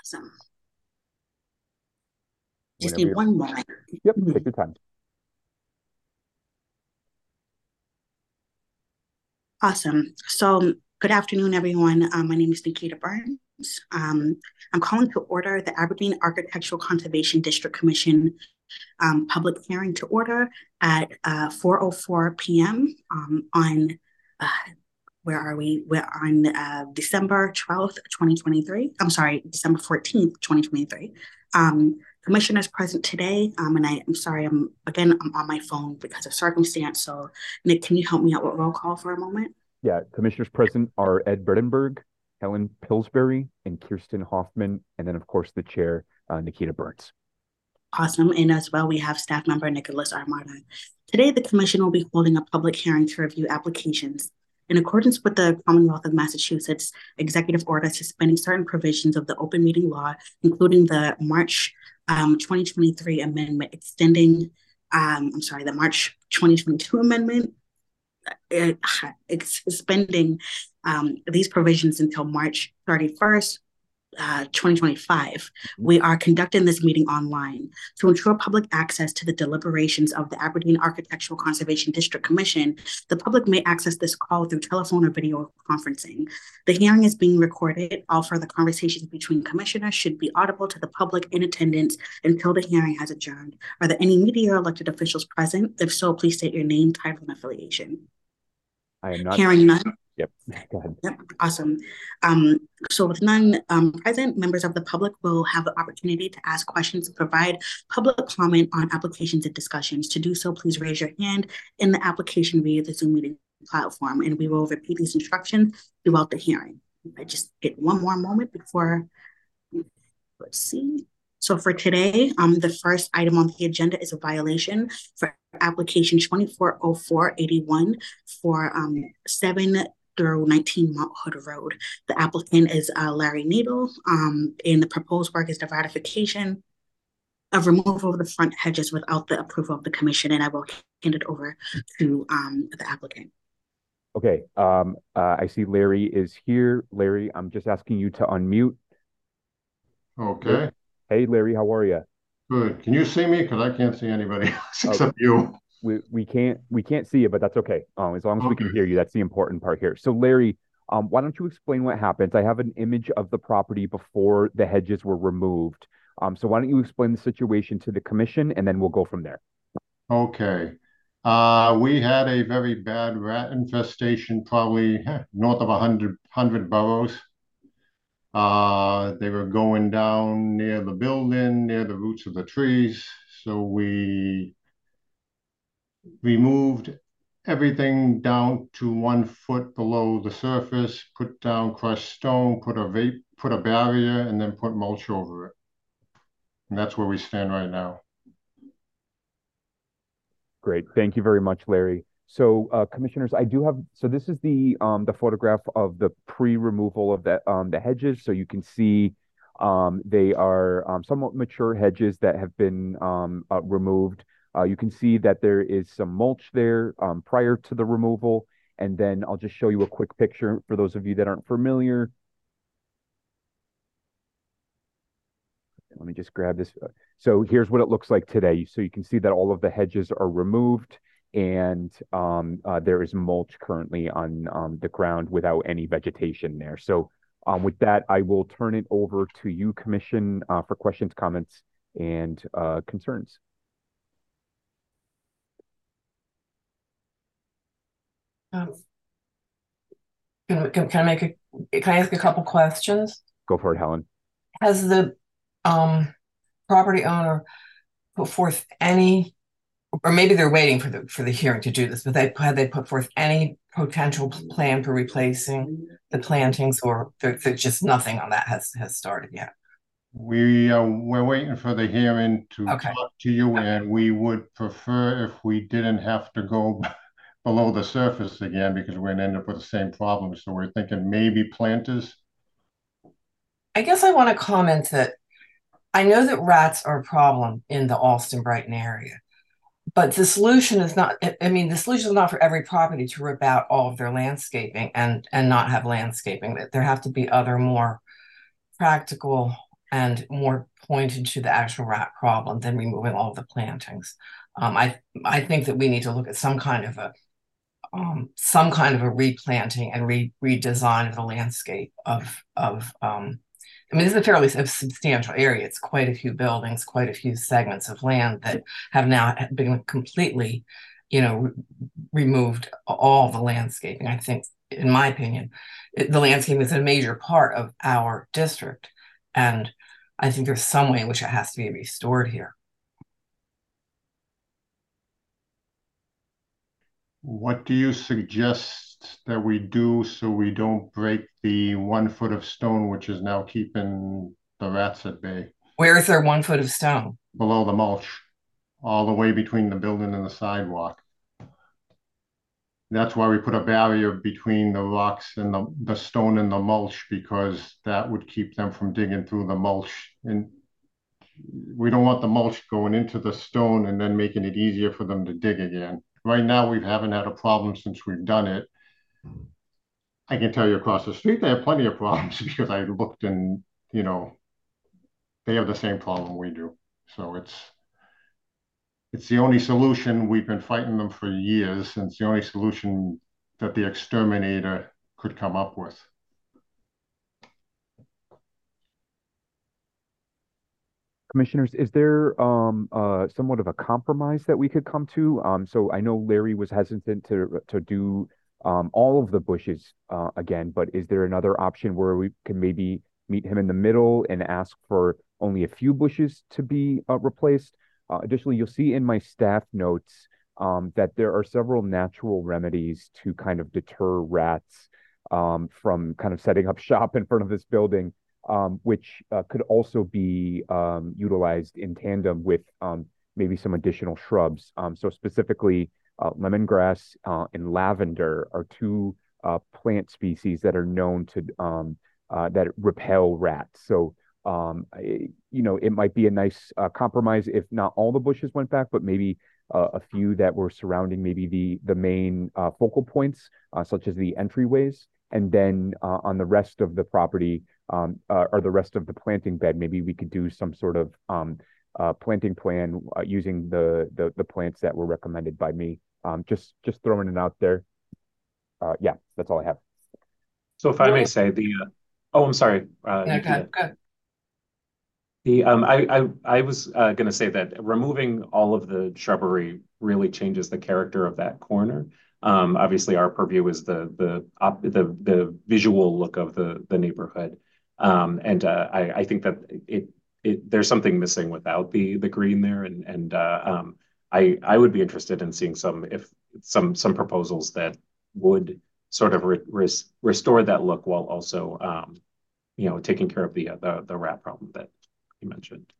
Awesome. Just Whenever need you're. one moment. Yep, take Mhm. your time. Awesome. So, good afternoon, everyone. My name is Nikita Burns. Um, I'm calling to order the Aberdeen Architectural Conservation District Commission public hearing to order at 4:04 p.m. On uh, where are we? We're on December 12th, 2023. I'm sorry, December 14th, 2023. Commissioners present today, and I'm sorry, I'm on my phone because of circumstance. So, Nick, can you help me out with roll call for a moment? Yeah, commissioners present are Ed Bredenberg, Helen Pillsbury, and Kirsten Hoffman, and then of course the chair, Nikita Burns. Awesome. And as well, we have staff member Nicholas Armada. Today, the commission will be holding a public hearing to review applications. In accordance with the Commonwealth of Massachusetts executive order suspending certain provisions of the open meeting law, including the March 2023 amendment extending, the March 2022 amendment, uh, suspending these provisions until March 31st, 2025, we are conducting this meeting online to ensure public access to the deliberations of the Aberdeen Architectural Conservation District Commission. The public may access this call through telephone or video conferencing. The hearing is being recorded. All further conversations between commissioners should be audible to the public in attendance until the hearing has adjourned. Are there any media or elected officials present? If so, please state your name, title, and affiliation. I am not. Hearing none. Yep, go ahead. Yep, awesome. Um, so with none present, members of the public will have the opportunity to ask questions and provide public comment on applications and discussions. To do so, please raise your hand in the application via the Zoom meeting platform, and we will repeat these instructions throughout the hearing. I just get one more moment before, let's see. So for today, the first item on the agenda is a violation for application 240481 for 7 through 19 Mount Hood Road. The applicant is Larry Needle, and the proposed work is the ratification of removal of the front hedges without the approval of the commission, and I will hand it over to the applicant. Okay, I see Larry is here. Larry, I'm just asking you to unmute. Larry. Okay, Hey, Larry, how are you? good. Can you see me? Because I can't see anybody else Oh, except you. we can't see you, but that's okay. As long as we can Okay. hear you, that's the important part here. So, Larry, why don't you explain what happened? I have an image of the property before the hedges were removed. So why don't you explain the situation to the commission, and then we'll go from there. Okay. We had a very bad rat infestation, probably north of 100 burrows. They were going down near the building, near the roots of the trees. So we removed everything down to 1 foot below the surface, put down crushed stone, put a barrier, and then put mulch over it. And that's where we stand right now. Great. Thank you very much, Larry. So, commissioners, I do have, so this is the photograph of the pre-removal of the hedges. So you can see they are somewhat mature hedges that have been removed. You can see that there is some mulch there prior to the removal. And then I'll just show you a quick picture for those of you that aren't familiar. Let me just grab this. So here's what it looks like today. So you can see that all of the hedges are removed, and there is mulch currently on the ground without any vegetation there. So with that, I will turn it over to you, Commission, for questions, comments, and concerns. Um, can I ask a couple questions? Go for it, Helen. Has the um, property owner put forth any, or maybe they're waiting for the hearing to do this, but had they put forth any potential plan for replacing the plantings, or there's just nothing on that has started yet? We're waiting for the hearing to Okay. talk to you, and we would prefer if we didn't have to go below the surface again because we're gonna end up with the same problem. So we're thinking maybe planters. I guess I want to comment that I know that rats are a problem in the Alston Brighton area. But the solution is not, I mean, the solution is not for every property to rip out all of their landscaping and not have landscaping. That there have to be other more practical and more pointed to the actual rat problem than removing all of the plantings. I think that we need to look at some kind of a replanting and redesign of the landscape of I mean, this is a fairly substantial area. It's quite a few buildings, quite a few segments of land that have now been completely, removed all the landscaping. I think, in my opinion, the landscape is a major part of our district. And I think there's some way in which it has to be restored here. What do you suggest that we do so we don't break the 1 foot of stone, which is now keeping the rats at bay? Where is there 1 foot of stone? Below the mulch, all the way between the building and the sidewalk. That's why we put a barrier between the rocks and the stone and the mulch, because that would keep them from digging through the mulch. And we don't want the mulch going into the stone and then making it easier for them to dig again. Right now, we haven't had a problem since we've done it. I can tell you across the street, they have plenty of problems because I looked and, they have the same problem we do. So it's the only solution. We've been fighting them for years, and it's the only solution that the exterminator could come up with. Commissioners, is there somewhat of a compromise that we could come to? So I know Larry was hesitant to do all of the bushes again, but is there another option where we can maybe meet him in the middle and ask for only a few bushes to be replaced? Additionally, you'll see in my staff notes that there are several natural remedies to kind of deter rats from kind of setting up shop in front of this building, which could also be utilized in tandem with maybe some additional shrubs. So specifically, lemongrass and lavender are two plant species that are known to that repel rats. So it might be a nice compromise if not all the bushes went back, but maybe a few that were surrounding maybe the main focal points, such as the entryways. And then on the rest of the property, or the rest of the planting bed, maybe we could do some sort of planting plan using the plants that were recommended by me. Just throwing it out there. Yeah, that's all I have. So if I may say I'm sorry. Okay, good. I was going to say that removing all of the shrubbery really changes the character of that corner. Obviously, our purview is the visual look of the neighborhood, and I think that there's something missing without the green there, and I would be interested in seeing some proposals that would sort of restore that look while also taking care of the rat problem that you mentioned.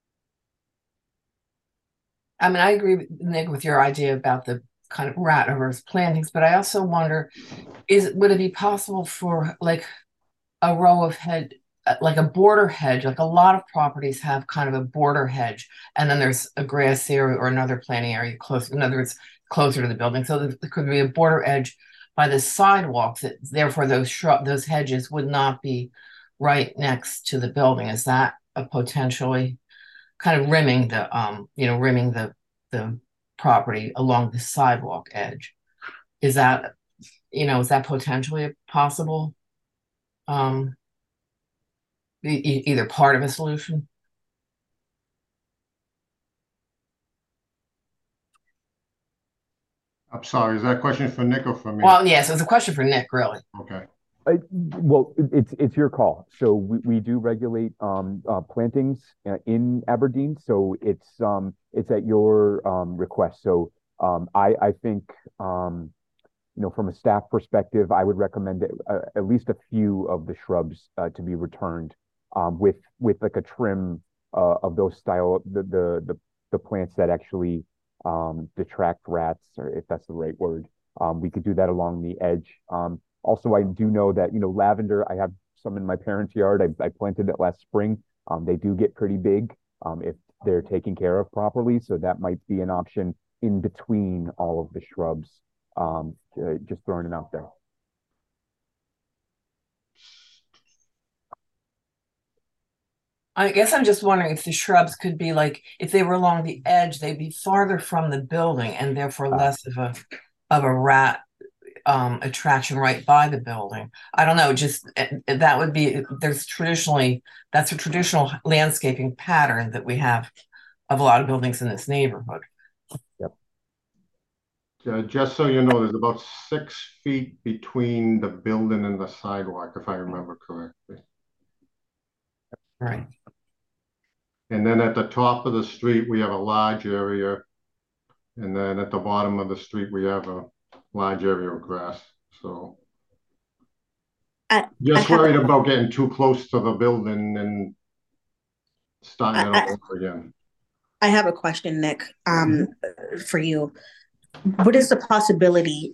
I mean, I agree, Nick, with your idea about the kind of rat averse plantings, but I also wonder, would it be possible for like a row of like a border hedge? Like a lot of properties have kind of a border hedge, and then there's a grass area or another planting area in other words, closer to the building. So there could be a border edge by the sidewalks. That therefore those hedges would not be right next to the building. Is that a potentially kind of rimming the property along the sidewalk edge? Is that potentially possible? Either part of a solution? I'm sorry, is that a question for Nick or for me? Well, yes, it's a question for Nick, really. Okay. Well, it's your call. So we do regulate plantings in Aberdeen. So it's at your request. So I think from a staff perspective, I would recommend at least a few of the shrubs to be returned with like a trim of those style the plants that actually detract rats, or if that's the right word. We could do that along the edge. Also, I do know that, lavender, I have some in my parents' yard. I planted it last spring. They do get pretty big if they're taken care of properly. So that might be an option in between all of the shrubs. Just throwing it out there. I guess I'm just wondering if the shrubs could be like, if they were along the edge, they'd be farther from the building and therefore less of a rat attraction right by the building. I don't know, just that would be that's a traditional landscaping pattern that we have of a lot of buildings in this neighborhood. Yep. Just so you know, there's about 6 feet between the building and the sidewalk, if I remember correctly. Right. And then at the top of the street, we have a large area. And then at the bottom of the street, we have a large area of grass. So I, I just have worried about getting too close to the building and starting it I, all over again. I have a question, Nick, for you. What is the possibility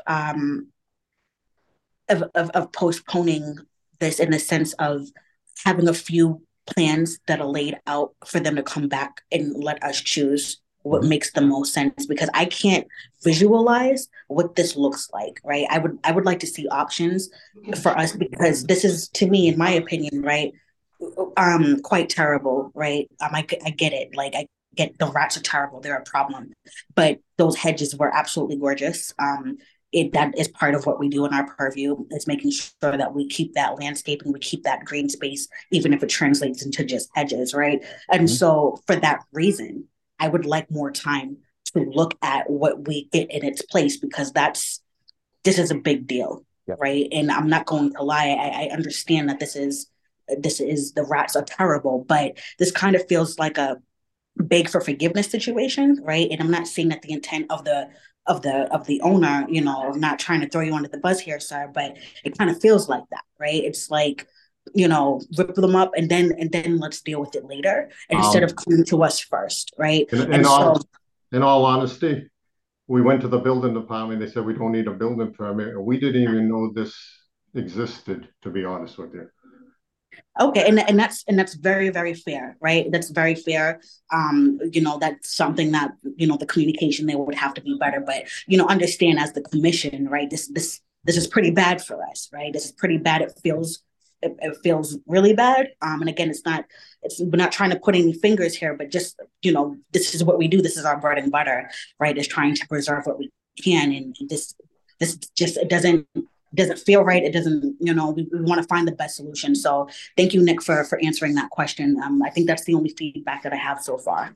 of postponing this in the sense of having a few plans that are laid out for them to come back and let us choose what makes the most sense, because I can't visualize what this looks like, right? I would like to see options for us, because this is, to me, in my opinion, right, quite terrible, right? I get it. Like, I get the rats are terrible, they're a problem, but those hedges were absolutely gorgeous. That is part of what we do in our purview, is making sure that we keep that landscaping, we keep that green space, even if it translates into just hedges, right? And so for that reason, I would like more time to look at what we get in its place, because this is a big deal, Yep. right? And I'm not going to lie, I understand that this is the rats are terrible, but this kind of feels like a beg for forgiveness situation, right? And I'm not saying that the intent of the owner, I'm not trying to throw you under the bus here, sir, but it kind of feels like that, right? It's like, rip them up and then let's deal with it later, instead of coming to us first, right? In And so all honesty, we went to the building department. They said we don't need a building permit, and we didn't even know this existed, to be honest with you. okay, and that's very, very fair, right? That's very fair. That's something that, the communication there would have to be better. But understand, as the commission, right? This is pretty bad for us, right? This is pretty bad. It feels really bad. And again, we're not trying to put any fingers here, but just, this is what we do. This is our bread and butter, right? Is trying to preserve what we can. And this just, it doesn't feel right. It doesn't, we want to find the best solution. So thank you, Nick, for answering that question. I think that's the only feedback that I have so far.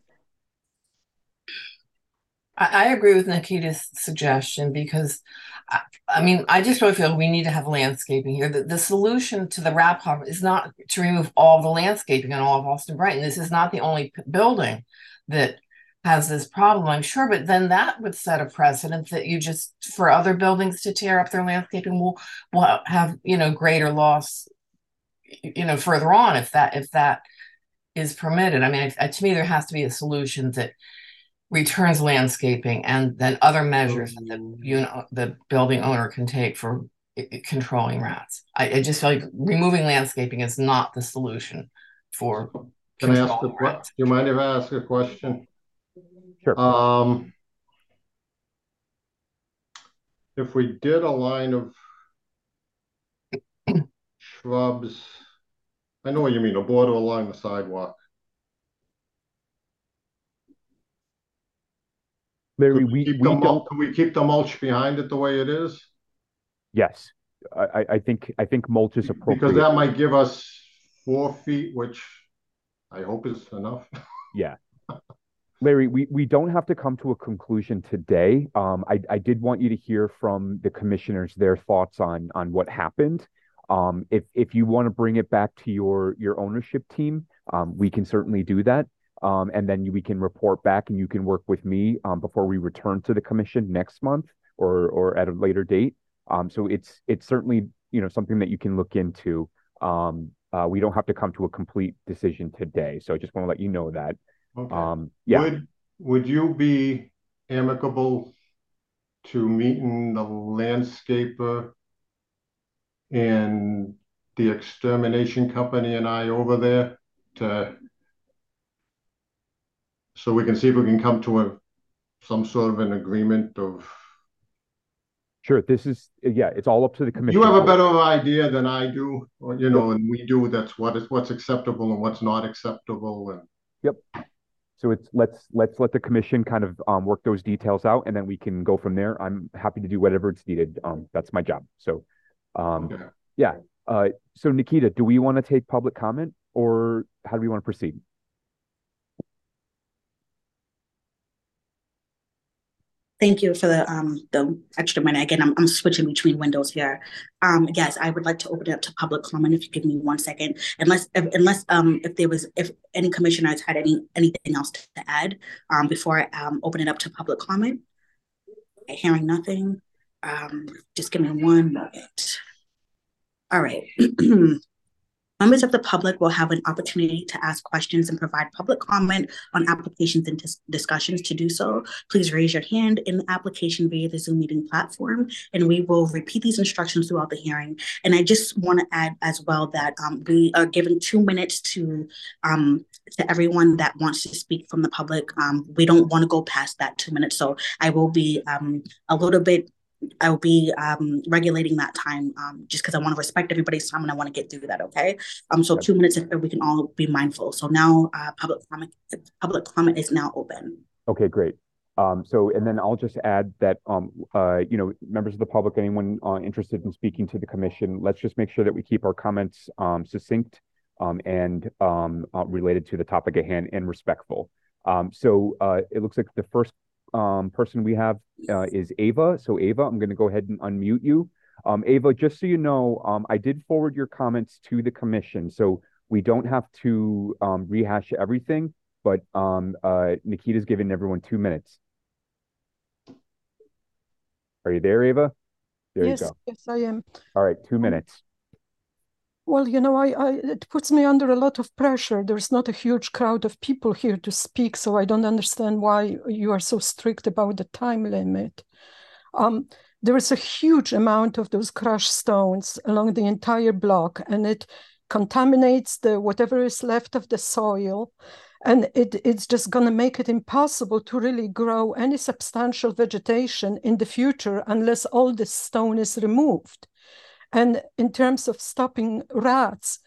I agree with Nikita's suggestion, because I just really feel we need to have landscaping here. The solution to the rat problem is not to remove all the landscaping in all of Austin Brighton. This is not the only building that has this problem, I'm sure, but then that would set a precedent that you just, for other buildings to tear up their landscaping, will have, greater loss, further on, if that is permitted. I mean, to me, there has to be a solution that returns landscaping and then other measures that the building owner can take for controlling rats. I just feel like removing landscaping is not the solution for Can I ask controlling rats. do you mind if I ask a question? Sure. If we did a line of shrubs, I know what you mean, a border along the sidewalk. Larry, we don't. Can we keep the mulch behind it the way it is? Yes, I think mulch is appropriate. Because that might give us 4 feet, which I hope is enough. Yeah. Larry, we don't have to come to a conclusion today. I did want you to hear from the commissioners their thoughts on what happened. If you want to bring it back to your ownership team, we can certainly do that. And then we can report back, and you can work with me before we return to the commission next month or at a later date. So it's certainly something that you can look into. We don't have to come to a complete decision today. So I just want to let you know that. Okay. Yeah. Would you be amicable to meeting the landscaper and the extermination company and I over there so we can see if we can come to some sort of an agreement of Sure. This is, yeah, it's all up to the commission. You have a better idea than I do, or, Yep. and we do, that's what's acceptable and what's not acceptable. And Yep. So let's let the commission kind of work those details out, and then we can go from there. I'm happy to do whatever it's needed. That's my job. So, okay. yeah. So Nikita, do we want to take public comment, or how do we want to proceed? Thank you for the extra minute. Again, I'm switching between windows here. Yes, I would like to open it up to public comment if you give me 1 second. If any commissioners had anything else to add before I open it up to public comment. Hearing nothing. Just give me 1 moment. All right. Members of the public will have an opportunity to ask questions and provide public comment on applications and discussions. To do so, please raise your hand in the application via the Zoom meeting platform, and we will repeat these instructions throughout the hearing. And I just want to add as well that we are giving 2 minutes to everyone that wants to speak from the public. We don't want to go past that 2 minutes, so I will be regulating that time just because I want to respect everybody's time and I want to get through that. Okay. So 2 minutes if we can all be mindful. So now public comment is now open. Okay, great. And then I'll just add that members of the public, anyone interested in speaking to the commission, let's just make sure that we keep our comments succinct and related to the topic at hand and respectful. It looks like the first person we have is Ava. So Ava, I'm going to go ahead and unmute you. Ava, just so you know, I did forward your comments to the commission, so we don't have to rehash everything, but Nikita's giving everyone 2 minutes. Are you there, Ava? There you go. Yes, I am. All right, 2 minutes. Well, it puts me under a lot of pressure. There's not a huge crowd of people here to speak, so I don't understand why you are so strict about the time limit. There is a huge amount of those crushed stones along the entire block, and it contaminates whatever is left of the soil, and it's just going to make it impossible to really grow any substantial vegetation in the future unless all this stone is removed. And in terms of stopping rats,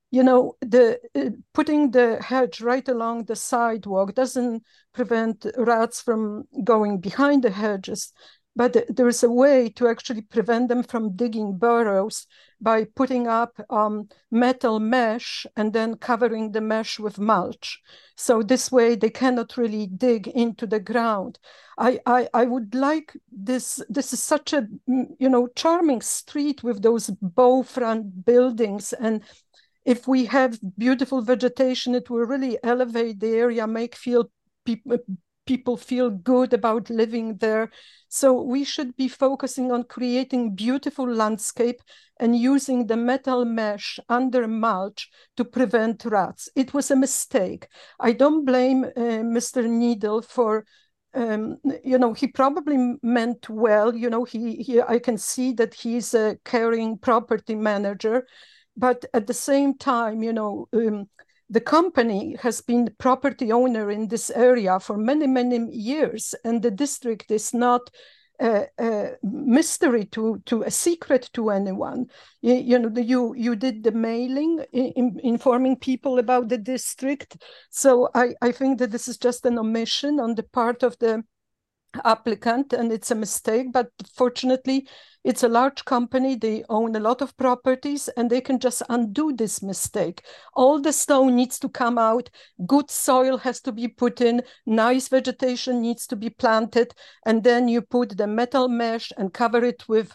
putting the hedge right along the sidewalk doesn't prevent rats from going behind the hedges, but there is a way to actually prevent them from digging burrows by putting up metal mesh and then covering the mesh with mulch. So this way they cannot really dig into the ground. I would like this is such a charming street with those bow front buildings, and if we have beautiful vegetation, it will really elevate the area, make people feel good about living there. So we should be focusing on creating beautiful landscape and using the metal mesh under mulch to prevent rats. It was a mistake. I don't blame Mr. Needle for he probably meant well. I can see that he's a caring property manager, but at the same time, the company has been the property owner in this area for many, many years, and the district is not a mystery to a secret to anyone. You did the mailing informing people about the district. So I think that this is just an omission on the part of the applicant, and it's a mistake, but fortunately it's a large company. They own a lot of properties and they can just undo this mistake. All the stone needs to come out, good soil has to be put in, nice vegetation needs to be planted, and then you put the metal mesh and cover it with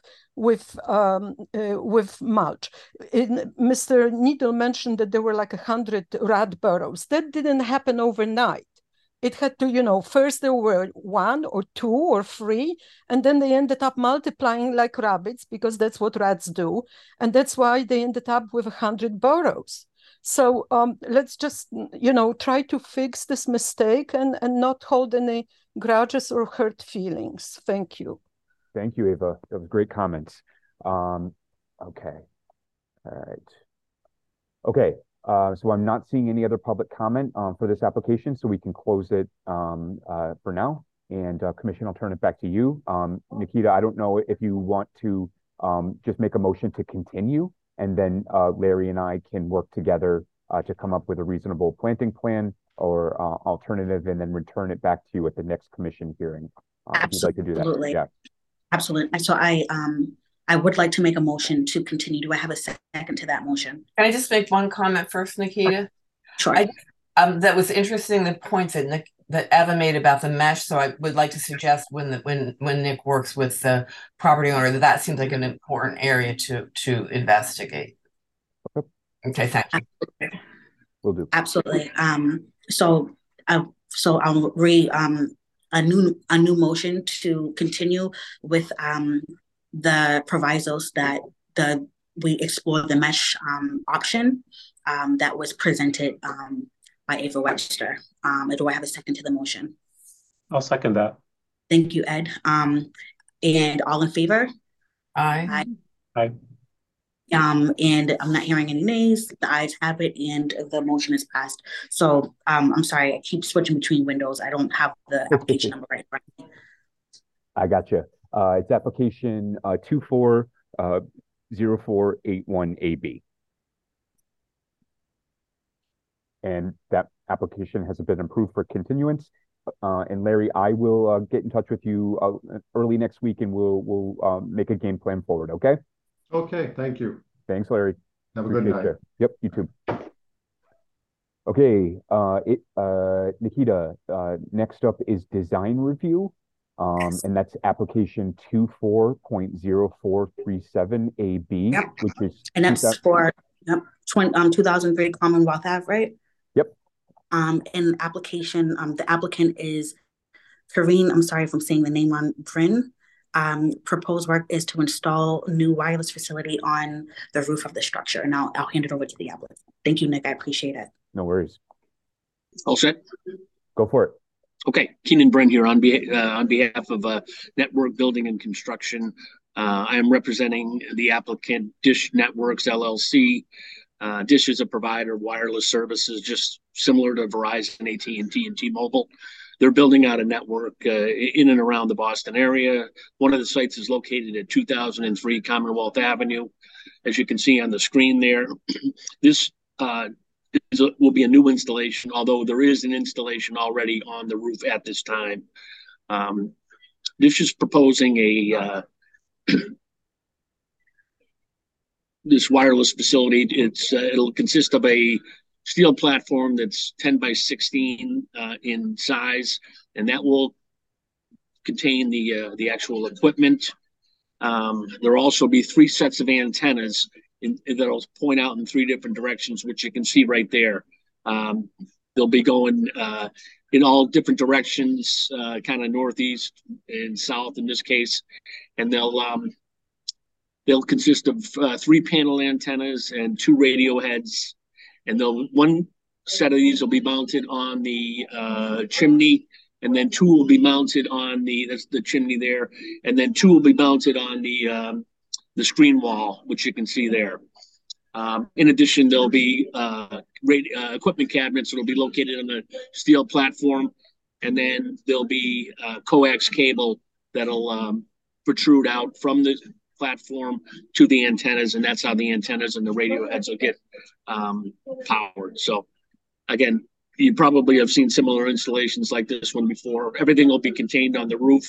mulch. Mr. Needle mentioned that there were like 100 rat burrows. That didn't happen overnight. It had to, first there were 1 or 2 or 3, and then they ended up multiplying like rabbits because that's what rats do. And that's why they ended up with 100 burrows. So let's just, try to fix this mistake and not hold any grudges or hurt feelings. Thank you. Thank you, Ava. That was great comments. Okay. All right. Okay. So I'm not seeing any other public comment for this application, so we can close it for now. And Commission, I'll turn it back to you. Nikita, I don't know if you want to just make a motion to continue, and then Larry and I can work together to come up with a reasonable planting plan or alternative, and then return it back to you at the next commission hearing. If you'd like to do that. Yeah. Absolutely. So I would like to make a motion to continue. Do I have a second to that motion? Can I just make one comment first, Nikita? Sure. That was interesting, the points that Eva made about the mesh. So I would like to suggest when Nick works with the property owner, that seems like an important area to investigate. Okay, thank you. Will do. Absolutely. So I'll read a new motion to continue with the provisos that we explore the mesh option that was presented by Ava Webster. Do I have a second to the motion? I'll second that. Thank you, Ed. And all in favor? Aye. Aye. And I'm not hearing any nays. The ayes have it, and the motion is passed. So I'm sorry, I keep switching between windows. I don't have the application number right in front of me. I got you. It's application 240481AB. And that application has been approved for continuance. And Larry, I will get in touch with you early next week, and we'll make a game plan forward. Okay. Okay. Thank you. Thanks, Larry. Have a good night. You. Yep. You too. Okay. Nikita. Next up is design review. And that's application 24.0437AB, yep. Which is for 2003 Commonwealth Ave, right? Yep. In application, the applicant is Karine. I'm sorry if I'm saying the name wrong. Bryn. Proposed work is to install new wireless facility on the roof of the structure, and I'll hand it over to the applicant. Thank you, Nick. I appreciate it. No worries. All set. Go for it. Okay, Keenan Bryn here on behalf of Network Building and Construction. I am representing the applicant Dish Networks LLC. Dish is a provider of wireless services, just similar to Verizon, AT&T, and T-Mobile. They're building out a network in and around the Boston area. One of the sites is located at 2003 Commonwealth Avenue. As you can see on the screen there, this will be a new installation, although there is an installation already on the roof at this time. This is proposing this wireless facility. It'll consist of a steel platform that's 10 by 16 in size, and that will contain the actual equipment. There'll also be 3 sets of antennas that'll point out in 3 different directions, which you can see right there. They'll be going in all different directions, kind of northeast and south in this case, and they'll consist of 3 panel antennas and 2 radio heads. And one set of these will be mounted on the chimney, and then 2 will be mounted on that's the chimney there, and then 2 will be mounted on the screen wall, which you can see there. In addition, there'll be equipment cabinets that'll be located on the steel platform, and then there'll be coax cable that'll protrude out from the platform to the antennas, and that's how the antennas and the radio heads will get powered. So again, you probably have seen similar installations like this one before. Everything will be contained on the roof,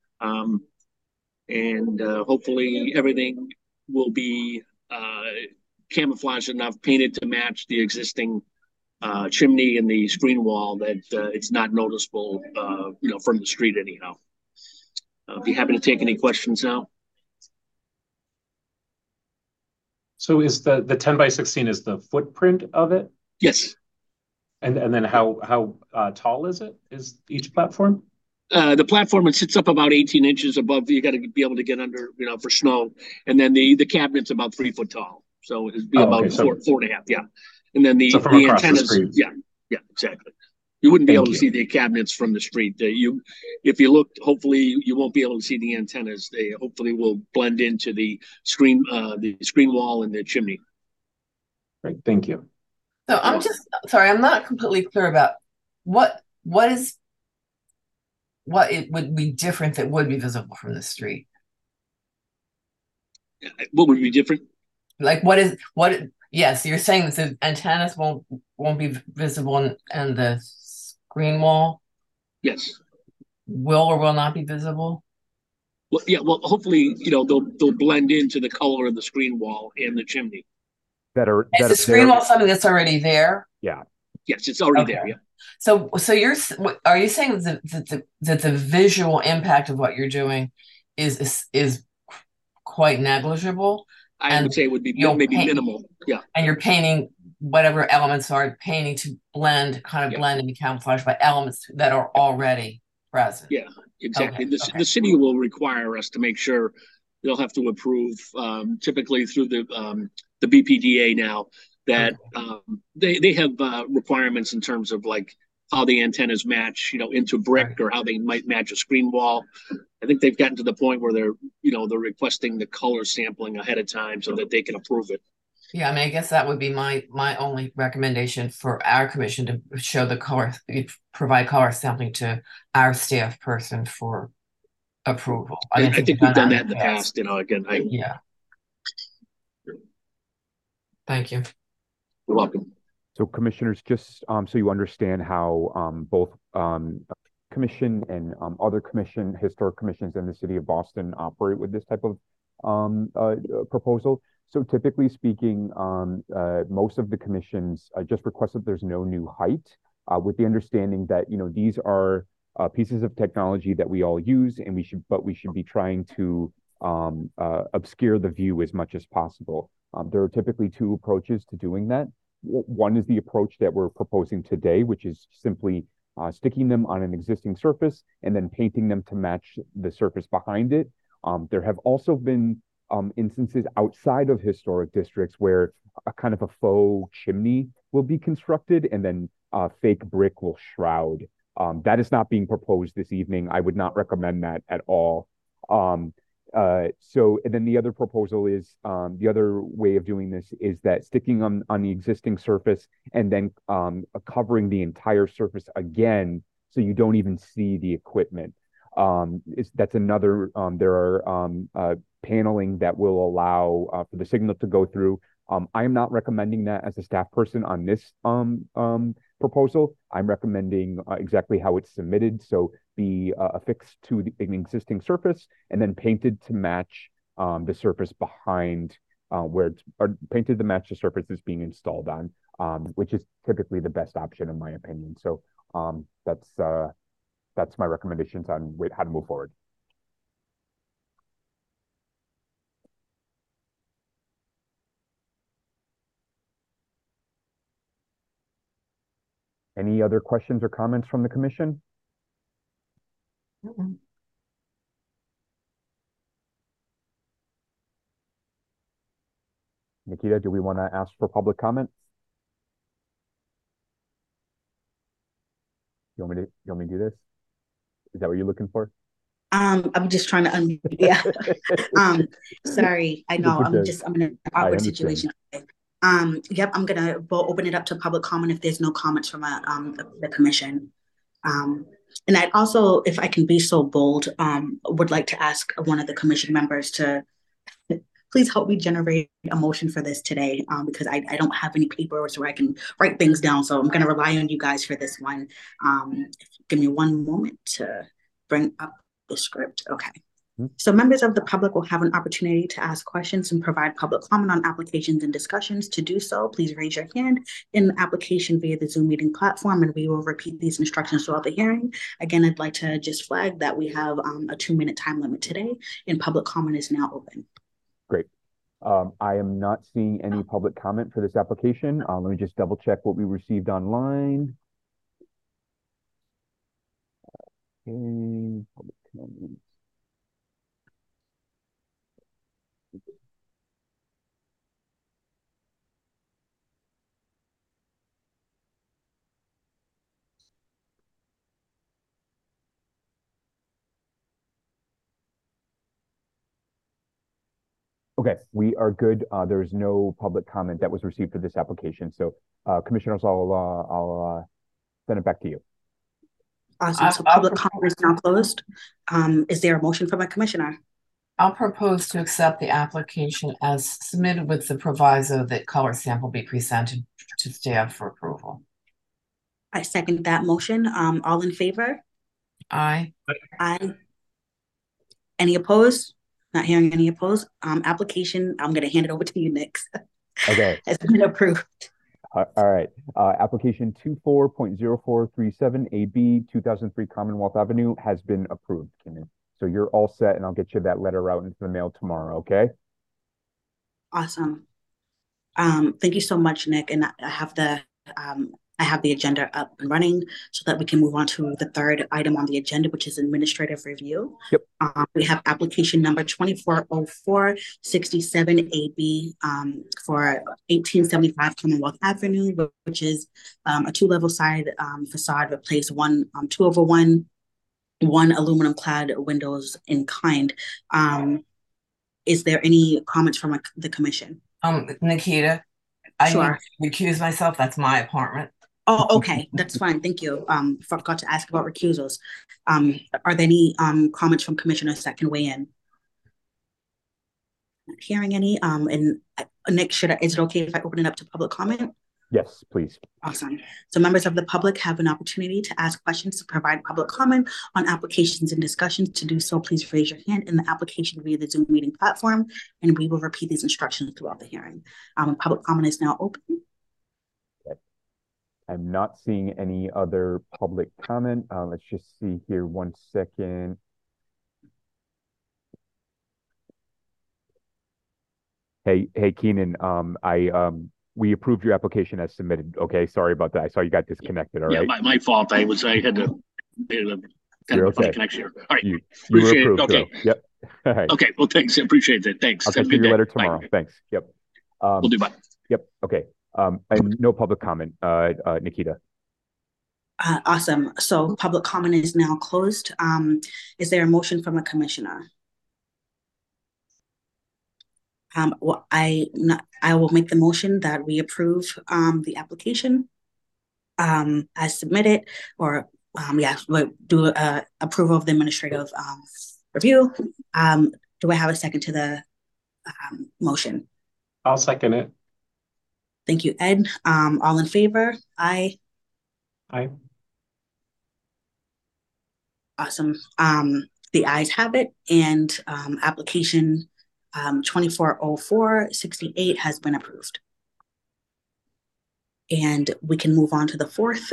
and hopefully everything will be camouflaged enough, painted to match the existing chimney and the screen wall, that it's not noticeable from the street anyhow. I'll be happy to take any questions now. So is the 10 by 16 is the footprint of it? Yes. And then how tall is it? Is each platform? The platform, it sits up about 18 inches above. You got to be able to get under, for snow. And then the cabinet's about 3 foot tall. So it'd be about 4.5. Yeah. And then the antennas. Yeah, exactly. You wouldn't be able to see the cabinets from the street. If you look, hopefully you won't be able to see the antennas. They hopefully will blend into the screen wall and the chimney. Great, thank you. So I'm just sorry, I'm not completely clear about what is what it would be different that would be visible from the street? What would be different? Like yes, you're saying that the antennas won't be visible and the screen wall Yes. will or will not be visible? Well, yeah. Well, hopefully, they'll blend into the color of the screen wall and the chimney. Is the screen wall something that's already there? Yeah. Yes, it's already there. Yeah. So are you saying that the visual impact of what you're doing is quite negligible? I would say it would be maybe minimal. Yeah. And you're painting whatever elements are painting to blend into camouflage by elements that are already present. Yeah, exactly. The city will require us to make sure they'll have to approve, typically through the BPDA now, that they have requirements in terms of like how the antennas match, into brick, or how they might match a screen wall. I think they've gotten to the point where they're requesting the color sampling ahead of time so that they can approve it. Yeah, I mean, I guess that would be my only recommendation for our commission, to show the color, provide color sampling to our staff person for approval. I think we've done that in the past. Again, yeah. Thank you. You're welcome. So commissioners, just so you understand how both commission and other historic commissions in the city of Boston operate with this type of proposal. So typically speaking, most of the commissions just request that there's no new height, with the understanding that these are pieces of technology that we all use, and we should be trying to obscure the view as much as possible. There are typically two approaches to doing that. One is the approach that we're proposing today, which is simply sticking them on an existing surface and then painting them to match the surface behind it. There have also been instances outside of historic districts where a kind of a faux chimney will be constructed and then fake brick will shroud. That is not being proposed this evening. I would not recommend that at all. And then the other proposal is, the other way of doing this is that sticking on the existing surface and then covering the entire surface again, so you don't even see the equipment. That's another, there are paneling that will allow for the signal to go through. I am not recommending that as a staff person on this proposal. I'm recommending exactly how it's submitted. So be affixed to an existing surface and then painted to match the surface behind where it's painted to match the surface it's being installed on, which is typically the best option in my opinion. So that's my recommendations on how to move forward. Any other questions or comments from the commission? Nikita, do we want to ask for public comment? You want me to do this? Is that what you're looking for? I'm just trying to unmute. Yeah. Sorry. I know I'm in an awkward situation. Yep, I'm gonna open it up to public comment if there's no comments from the commission. And I'd also, if I can be so bold, would like to ask one of the commission members to please help me generate a motion for this today, because I don't have any paper where I can write things down. So I'm gonna rely on you guys for this one. Give me one moment to bring up the script. Okay. So members of the public will have an opportunity to ask questions and provide public comment on applications and discussions. To do so, please raise your hand in the application via the Zoom meeting platform, and we will repeat these instructions throughout the hearing. Again, I'd like to just flag that we have a 2-minute time limit today, and public comment is now open. Great. I am not seeing any public comment for this application. Let me just double check what we received online. Okay, public comment. Okay, we are good. There's no public comment that was received for this application. So, commissioners, I'll send it back to you. Awesome. So public comment is now closed. Is there a motion from a commissioner? I'll propose to accept the application as submitted with the proviso that color sample be presented to staff for approval. I second that motion. All in favor? Aye. Aye. Any opposed? Not hearing any opposed. Application, I'm going to hand it over to you, Nick. Okay. Has been approved. All right. Application 24.0437 AB 2003 Commonwealth Avenue has been approved, Keenan. So you're all set, and I'll get you that letter out into the mail tomorrow, okay? Awesome. Thank you so much, Nick. And I have the agenda up and running so that we can move on to the third item on the agenda, which is administrative review. Yep. We have application number 240467 AB for 1875 Commonwealth Avenue, which is a two-level side facade replace one 2/1 aluminum clad windows in kind. Is there any comments from the commission? Nikita, I Sure. need to recuse myself. That's my apartment. Oh, okay, that's fine. Thank you. Forgot to ask about recusals. Are there any comments from commissioners that can weigh in? Not hearing any. And Nick, is it okay if I open it up to public comment? Yes, please. Awesome. So members of the public have an opportunity to ask questions, to provide public comment on applications and discussions. To do so, please raise your hand in the application via the Zoom meeting platform, and we will repeat these instructions throughout the hearing. Public comment is now open. Okay. I'm not seeing any other public comment. Let's just see here 1 second. Hey, Keenan, we approved your application as submitted. Okay, sorry about that. I saw you got disconnected. All right. Yeah, my fault. I had to kind You're of funny okay. connection here. All right. You were Appreciate it. approved. Okay. So, yep. All right. Okay. Well, thanks. I appreciate that. Thanks. I'll Have a get you good your day. letter Bye. tomorrow. Thanks. Yep. We'll do. Bye. Yep. Okay. And no public comment, Nikita. Awesome. So public comment is now closed. Is there a motion from a commissioner? Well, I will make the motion that we approve the application as submitted, or we'll do approval of the administrative review. Do I have a second to the motion? I'll second it. Thank you, Ed. All in favor? Aye. Aye. Awesome. The ayes have it, and application 240468 has been approved. And we can move on to the fourth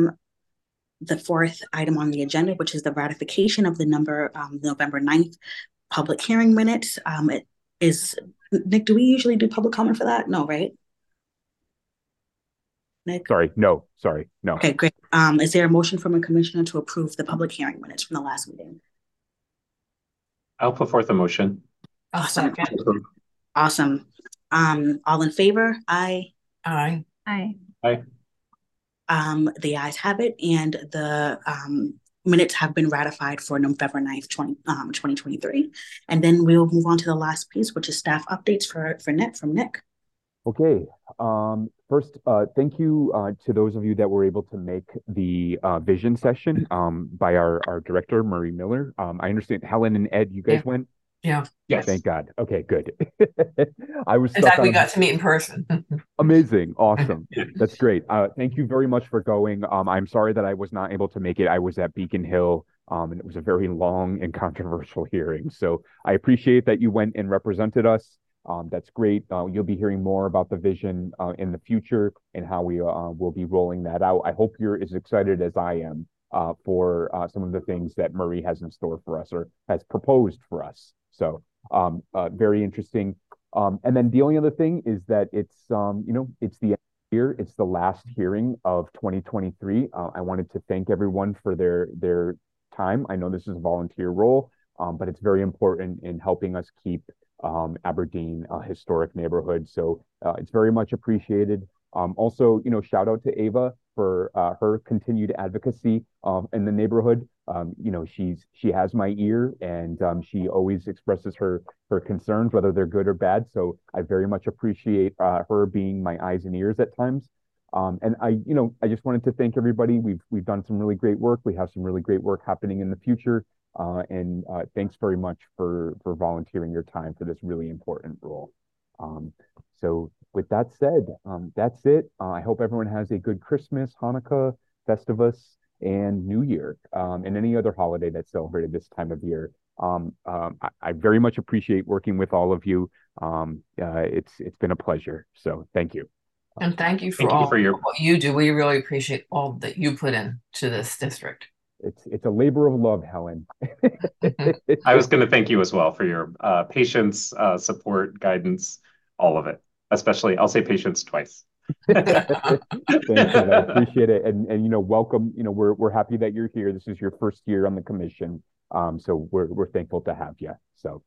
item on the agenda, which is the ratification of the November 9th public hearing minutes. It is, Nick, do we usually do public comment for that? No, right? Nick? Sorry, no. Okay, great. Is there a motion from a commissioner to approve the public hearing minutes from the last meeting? I'll put forth a motion. Awesome. Awesome. All in favor? Aye. Aye. Aye. Aye. The ayes have it, and the minutes have been ratified for November 9th, 2023. And then we'll move on to the last piece, which is staff updates from Nick. Okay. First, thank you to those of you that were able to make the vision session by our director, Murray Miller. I understand Helen and Ed, you guys went? Yeah. Yes. Thank God. Okay, good. I was In fact, we got to meet in person. Amazing. Awesome. That's great. Thank you very much for going. I'm sorry that I was not able to make it. I was at Beacon Hill, and it was a very long and controversial hearing. So I appreciate that you went and represented us. That's great. You'll be hearing more about the vision in the future and how we will be rolling that out. I hope you're as excited as I am for some of the things that Murray has in store for us or has proposed for us. So very interesting. And then the only other thing is that it's it's the end of the year. It's the last hearing of 2023. I wanted to thank everyone for their time. I know this is a volunteer role, but it's very important in helping us keep Aberdeen a historic neighborhood. So it's very much appreciated. Also, shout out to Ava for her continued advocacy in the neighborhood. She has my ear, and she always expresses her concerns, whether they're good or bad. So I very much appreciate her being my eyes and ears at times. And I just wanted to thank everybody. We've done some really great work. We have some really great work happening in the future. And thanks very much for volunteering your time for this really important role. So with that said, that's it. I hope everyone has a good Christmas, Hanukkah, Festivus, and New Year, and any other holiday that's celebrated this time of year. I very much appreciate working with all of you. It's been a pleasure. So thank you. And thank you for what you do. We really appreciate all that you put in to this district. It's a labor of love, Helen. I was going to thank you as well for your patience, support, guidance, all of it. Especially, I'll say patience twice. Thanks, Helen. I appreciate it, and welcome. We're happy that you're here. This is your first year on the commission, so we're thankful to have you. So.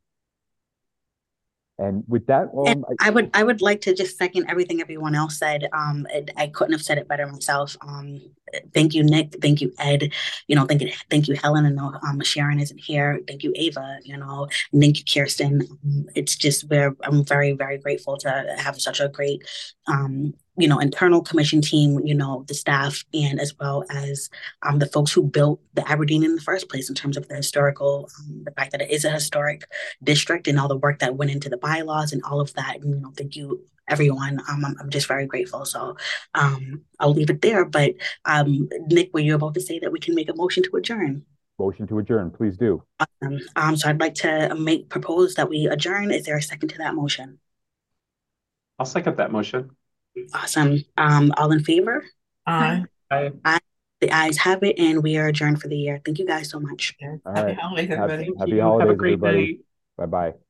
And with that, I would like to just second everything everyone else said. I couldn't have said it better myself. Thank you, Nick. Thank you, Ed. Thank you, Helen. I know Sharon isn't here. Thank you, Ava. And thank you, Kirsten. It's just I'm very, very grateful to have such a great internal commission team, the staff, and as well as the folks who built the Aberdeen in the first place in terms of the historical, the fact that it is a historic district and all the work that went into the bylaws and all of that. And, thank you, everyone. I'm just very grateful. So I'll leave it there. But Nick, were you about to say that we can make a motion to adjourn? Motion to adjourn, please do. So I'd like to propose that we adjourn. Is there a second to that motion? I'll second that motion. Awesome. All in favor? Aye. Aye. The ayes have it, and we are adjourned for the year. Thank you guys so much. All Happy right. holidays, everybody. Happy holidays, Have a great everybody. night. Bye-bye.